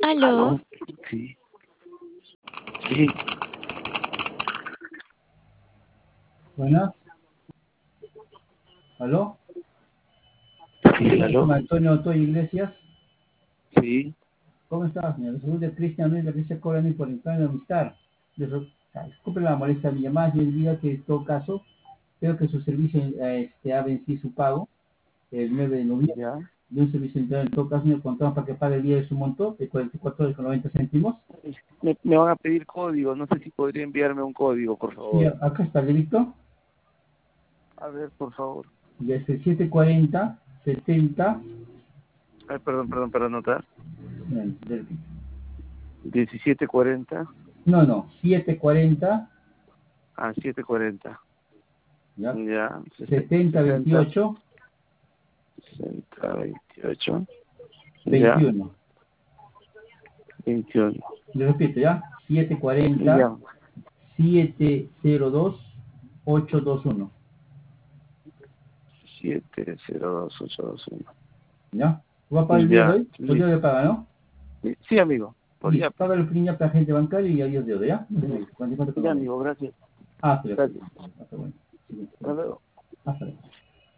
Aló. ¿Aló? Sí. Sí. Buenas. ¿Aló? Sí, aló. Antonio Otoy Iglesias. Sí. ¿Cómo estás, señor? Soy de Cristian Luis de Cristian Colani por el plan de amistad. Disculpe la molestia de mi llamada y olvida que en todo caso, creo que su servicio ha vencido su pago el 9 de noviembre. Ya. De un servicio entero, en todo caso, me contamos para que pague el día de su monto de 44,90 céntimos. Me van a pedir código. No sé si podría enviarme un código, por Y favor. acá está el débito. A ver, por favor. Y es el 740 70. Ay, perdón, para anotar. Débito. 1740. No, 740. Ah, 740. ¿Ya? Ya. 70 28 60, 28. Ya. 21. 21. Le repito, ¿ya? 740 Ya. 702 821. 702821. ¿Ya? ¿Va a pagar el día de Ya. hoy? Hoy día le paga, ¿no? Sí, amigo. Listo, Podría. paga el pequeño agente bancario y adiós de hoy, ¿ya? Ya, amigo, gracias. Hasta luego. Gracias. Hasta luego. Sí. Hasta luego. Hasta luego.